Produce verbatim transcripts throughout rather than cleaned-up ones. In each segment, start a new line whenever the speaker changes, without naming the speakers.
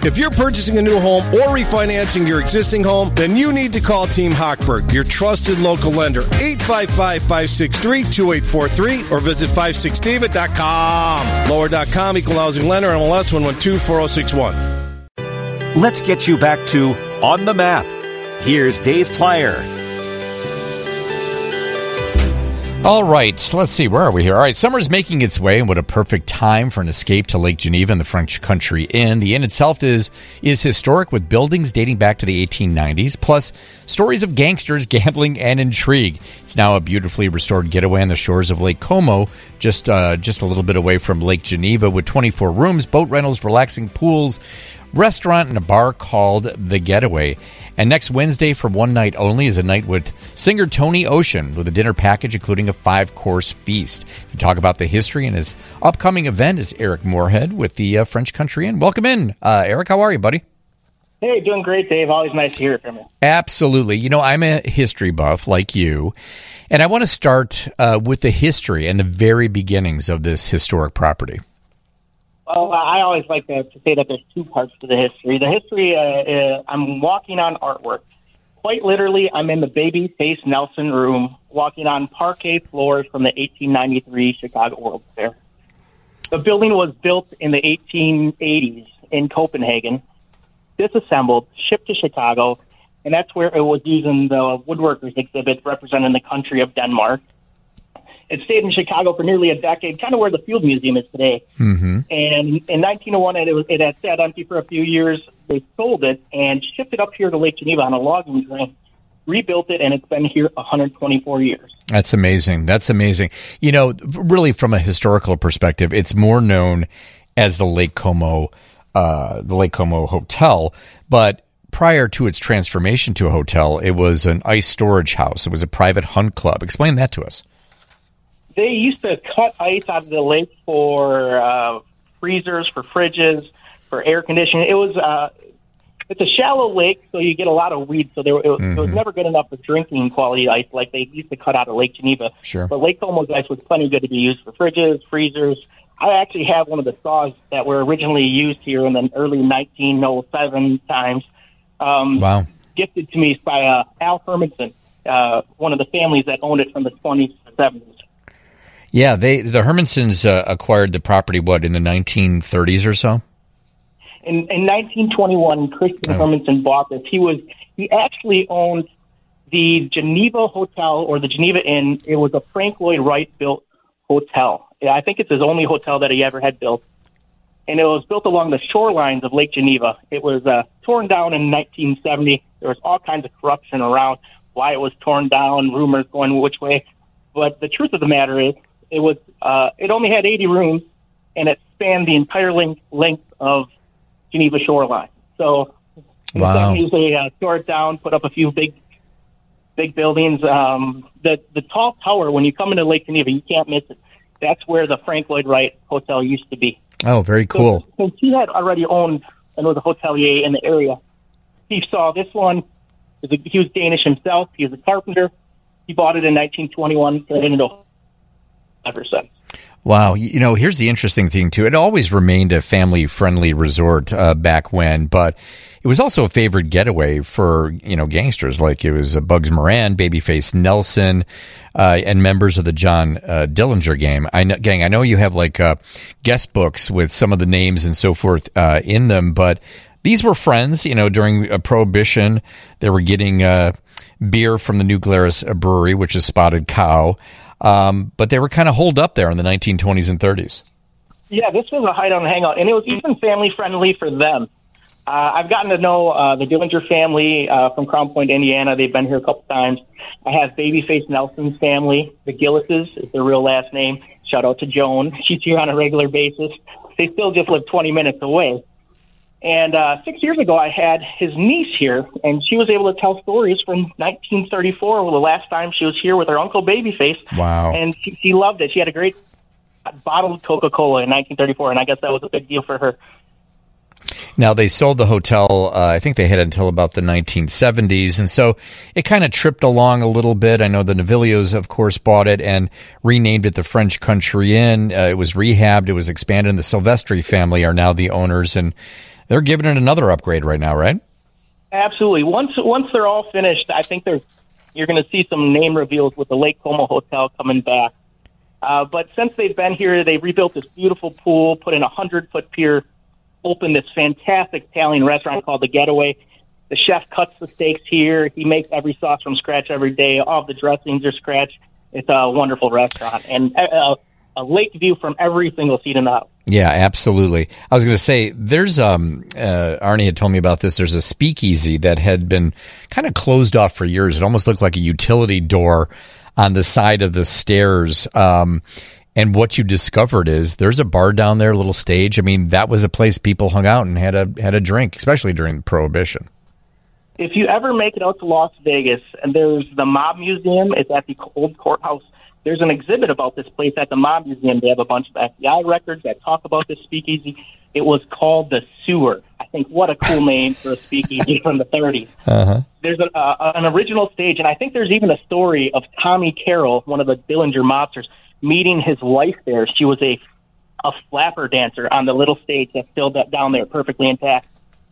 If you're purchasing a new home or refinancing your existing home, then you need to call Team Hochberg, your trusted local lender. eight five five, five six three, two eight four three or visit five six david dot com. Lower dot com, equal housing lender, M L S one one two four zero six one.
Let's get you back to On the Map. Here's Dave Plyer.
All right, let's see, where are we here? All right, summer's making its way, and what a perfect time for an escape to Lake Geneva and the French Country Inn. The inn itself is is historic, with buildings dating back to the eighteen nineties, plus stories of gangsters, gambling, and intrigue. It's now a beautifully restored getaway on the shores of Lake Como, just uh, just a little bit away from Lake Geneva, with twenty-four rooms, boat rentals, relaxing pools, restaurant, and a bar called The Getaway. And next Wednesday, for one night only, is a night with singer Tony Ocean, with a dinner package including a five-course feast. To talk about the history and his upcoming event is Eric Moorhead with the uh, French Country Inn. Welcome in. Uh, Eric, how are you, buddy?
Hey, doing great, Dave. Always nice to hear from you.
Absolutely. You know, I'm a history buff like you, and I want to start uh, with the history and the very beginnings of this historic property.
Well, I always like to, to say that there's two parts to the history. The history, uh, uh, I'm walking on artwork. Quite literally, I'm in the Babyface Nelson room, walking on parquet floors from the eighteen ninety-three Chicago World's Fair. The building was built in the eighteen eighties in Copenhagen, disassembled, shipped to Chicago, and that's where it was used in the woodworkers exhibit representing the country of Denmark. It stayed in Chicago for nearly a decade, kind of where the Field Museum is today. Mm-hmm. And in nineteen oh one, it, was, it had sat empty for a few years. They sold it and shipped it up here to Lake Geneva on a logging train, rebuilt it, and it's been here one hundred twenty-four years.
That's amazing. That's amazing. You know, really from a historical perspective, it's more known as the Lake Como, uh, the Lake Como Hotel, but prior to its transformation to a hotel, it was an ice storage house. It was a private hunt club. Explain that to us.
They used to cut ice out of the lake for uh, freezers, for fridges, for air conditioning. It was uh, it's a shallow lake, so you get a lot of weeds. So there, it, mm-hmm. it was never good enough for drinking quality ice like they used to cut out of Lake Geneva.
Sure.
But Lake Como's ice was plenty good to be used for fridges, freezers. I actually have one of the saws that were originally used here in the early nineteen oh seven times. Um,
wow.
Gifted to me by uh, Al Hermanson, uh, one of the families that owned it from the twenties to seventies.
Yeah, they the Hermansons uh, acquired the property, what, in the nineteen thirties or so?
In, in nineteen twenty-one, Christian oh. Hermanson bought this. He was he actually owned the Geneva Hotel, or the Geneva Inn. It was a Frank Lloyd Wright built hotel. I think it's his only hotel that he ever had built. And it was built along the shorelines of Lake Geneva. It was uh, torn down in nineteen seventy. There was all kinds of corruption around why it was torn down, rumors going which way. But the truth of the matter is, It was. Uh, it only had eighty rooms, and it spanned the entire length, length of Geneva shoreline. So, in
wow.
the seventies, they uh, tore it down, put up a few big, big buildings. Um, the the tall tower, when you come into Lake Geneva, you can't miss it. That's where the Frank Lloyd Wright Hotel used to be.
Oh, very cool.
So, since he had already owned and was a hotelier in the area, he saw this one. He was Danish himself. He was a carpenter. He bought it in nineteen twenty-one. Turned it into ever since.
Wow. You know, here's the interesting thing, too. It always remained a family-friendly resort uh, back when, but it was also a favored getaway for, you know, gangsters. Like it was uh, Bugs Moran, Babyface Nelson, uh, and members of the John uh, Dillinger game. I know, gang, I know you have like uh, guest books with some of the names and so forth uh, in them, but these were friends, you know, during uh, Prohibition. They were getting uh, beer from the New Glarus Brewery, which is Spotted Cow. Um, but they were kind of holed up there in the nineteen twenties and thirties.
Yeah, this was a hideout and hangout, and it was even family-friendly for them. Uh, I've gotten to know uh, the Dillinger family uh, from Crown Point, Indiana. They've been here a couple times. I have Babyface Nelson's family. The Gillises is their real last name. Shout out to Joan. She's here on a regular basis. They still just live twenty minutes away. And uh, six years ago, I had his niece here, and she was able to tell stories from nineteen thirty-four, well, the last time she was here with her uncle Babyface.
Wow.
And she, she loved it. She had a great bottle of Coca-Cola in nineteen thirty-four, and I guess that was a big deal for her.
Now, they sold the hotel, uh, I think they had until about the nineteen seventies, and so it kind of tripped along a little bit. I know the Navillios, of course, bought it and renamed it the French Country Inn. Uh, it was rehabbed. It was expanded, and the Silvestri family are now the owners, and they're giving it another upgrade right now, right?
Absolutely. Once once they're all finished, I think there's you're going to see some name reveals with the Lake Como Hotel coming back. Uh, but since they've been here, they've rebuilt this beautiful pool, put in a hundred-foot pier, opened this fantastic Italian restaurant called The Getaway. The chef cuts the steaks here. He makes every sauce from scratch every day. All of the dressings are scratch. It's a wonderful restaurant. And a, a lake view from every single seat in the house.
Yeah, absolutely. I was going to say, there's, um, uh, Arnie had told me about this. There's a speakeasy that had been kind of closed off for years. It almost looked like a utility door on the side of the stairs. Um, and what you discovered is there's a bar down there, a little stage. I mean, that was a place people hung out and had a, had a drink, especially during Prohibition.
If you ever make it out to Las Vegas, and there's the Mob Museum, it's at the old courthouse. There's an exhibit about this place at the Mob Museum. They have a bunch of F B I records that talk about this speakeasy. It was called the Sewer. I think what a cool name for a speakeasy from the thirties. Uh-huh. There's a, uh, an original stage, and I think there's even a story of Tommy Carroll, one of the Dillinger mobsters, meeting his wife there. She was a a flapper dancer on the little stage that's still down there, perfectly intact.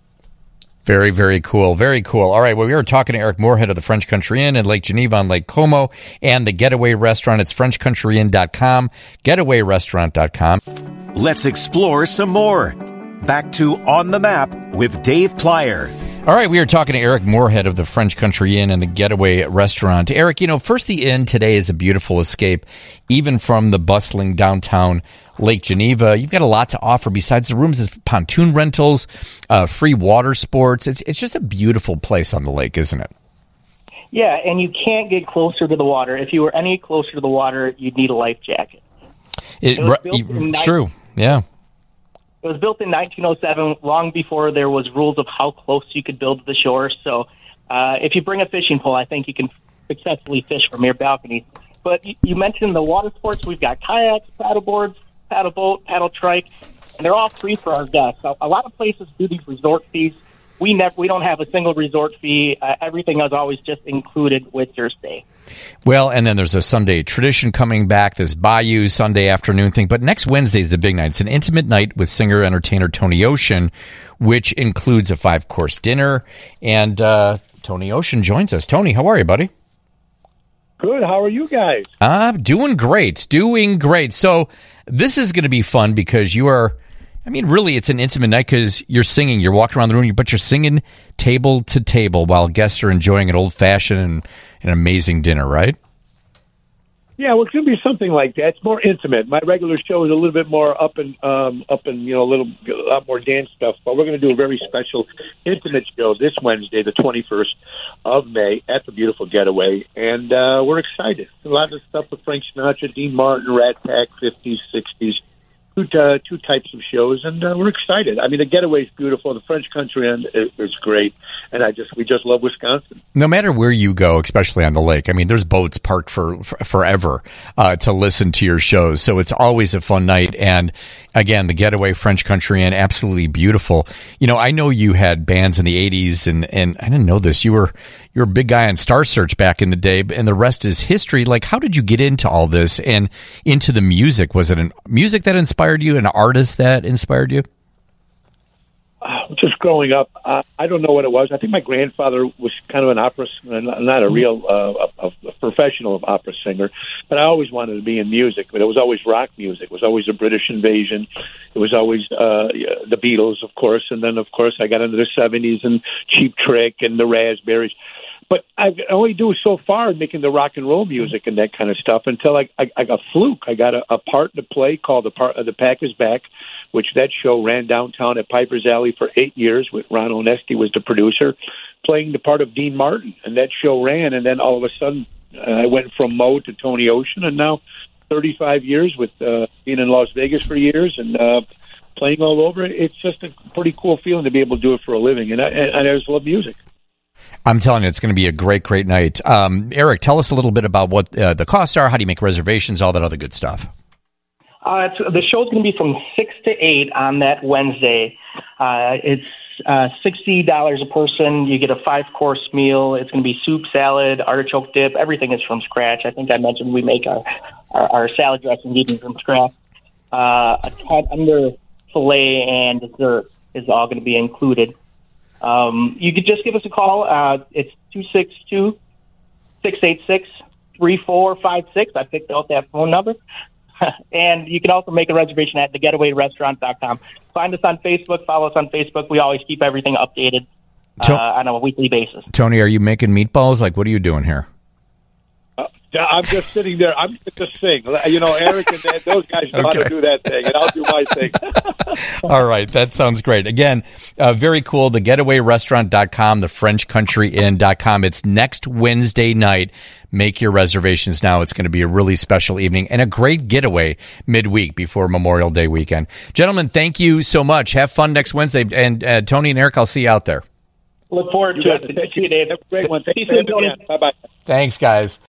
Very, very cool. Very cool. All right. Well, we were talking to Eric Moorhead of the French Country Inn in Lake Geneva on Lake Como and the Getaway Restaurant. It's french country inn dot com, getaway restaurant dot com.
Let's explore some more. Back to On the Map with Dave Plyer.
All right. We are talking to Eric Moorhead of the French Country Inn and the Getaway Restaurant. Eric, you know, first, the inn today is a beautiful escape, even from the bustling downtown Lake Geneva. You've got a lot to offer besides the rooms. It's pontoon rentals, uh, free water sports. It's it's just a beautiful place on the lake, isn't it?
Yeah, and you can't get closer to the water. If you were any closer to the water, you'd need a life jacket.
It, it it's true, yeah.
It was built in nineteen oh seven, long before there was rules of how close you could build to the shore. So uh, if you bring a fishing pole, I think you can successfully fish from your balcony. But you, you mentioned the water sports. We've got kayaks, paddle boards, paddle boat, paddle trike, and they're all free for our guests. So a lot of places do these resort fees. We never, we don't have a single resort fee. Uh, everything is always just included with your stay.
Well, and then there's a Sunday tradition coming back, this Bayou Sunday afternoon thing. But next Wednesday is the big night. It's an intimate night with singer-entertainer Tony Ocean, which includes a five-course dinner. And uh, Tony Ocean joins us. Tony, how are you, buddy?
Good. How are you guys?
Uh, doing great. Doing great. So this is going to be fun because you are, I mean, really, it's an intimate night because you're singing. You're walking around the room, but you're singing table to table while guests are enjoying an old-fashioned and an amazing dinner, right?
Yeah, well, it's going to be something like that. It's more intimate. My regular show is a little bit more up and um, up and you know a little a lot more dance stuff. But we're going to do a very special intimate show this Wednesday, the twenty-first of May, at the beautiful Getaway, and uh, we're excited. A lot of stuff with Frank Sinatra, Dean Martin, Rat Pack, fifties, sixties. Two, uh, two types of shows, and uh, we're excited. I mean, the Getaway is beautiful. The French Country Inn is, is great, and I just we just love Wisconsin.
No matter where you go, especially on the lake, I mean, there's boats parked for, for forever uh, to listen to your shows, so it's always a fun night. And again, the Getaway, French Country Inn, absolutely beautiful. You know, I know you had bands in the eighties, and and I didn't know this. You were you're a big guy on Star Search back in the day, and the rest is history. Like, how did you get into all this and into the music? Was it an music that inspired you, an artist that inspired you?
Uh, just growing up, uh, I don't know what it was. I think my grandfather was kind of an opera, not a real uh, a, a professional opera singer, but I always wanted to be in music. But it was always rock music. It was always the British Invasion. It was always uh, the Beatles, of course, and then of course I got into the seventies and Cheap Trick and the Raspberries. But I could only do so far making the rock and roll music and that kind of stuff until I, I, I got fluke. I got a, a part to play called the part of the Pack is Back, which that show ran downtown at Piper's Alley for eight years. With Ron Onesti was the producer, playing the part of Dean Martin, and that show ran. And then all of a sudden, uh, I went from Mo to Tony Ocean, and now thirty-five years with uh, being in Las Vegas for years and uh, playing all over. It's just a pretty cool feeling to be able to do it for a living, and I, and I just love music.
I'm telling you, it's going to be a great, great night. Um, Eric, tell us a little bit about what uh, the costs are, how do you make reservations, all that other good stuff.
Uh, it's, the show's going to be from six to eight on that Wednesday. Uh, it's uh, sixty dollars a person. You get a five-course meal. It's going to be soup, salad, artichoke dip. Everything is from scratch. I think I mentioned we make our, our, our salad dressing even from scratch. Uh, a tender filet and dessert. is all going to be included. Um, you could just give us a call. Uh, it's two six two, six eight six, three four five six. I picked out that phone number. And you can also make a reservation at the getaway restaurant dot com. Find us on Facebook. Follow us on Facebook. We always keep everything updated uh, on a weekly basis.
Tony, are you making meatballs? Like, what are you doing here?
Uh, I'm just sitting there. I'm going to sing. You know, Eric and Dan, those guys know
Okay.
how to do that thing, and I'll do my thing.
All right, that sounds great. Again, uh, very cool. the getaway restaurant dot com, the french country inn dot com. It's next Wednesday night. Make your reservations now. It's going to be a really special evening and a great getaway midweek before Memorial Day weekend. Gentlemen, thank you so much. Have fun next Wednesday. And uh, Tony and Eric, I'll see you out there.
Look forward to it. Thank you, Dave.
Have a great one. Thank
See you
you,
soon, Tony.
Bye-bye.
Thanks, guys.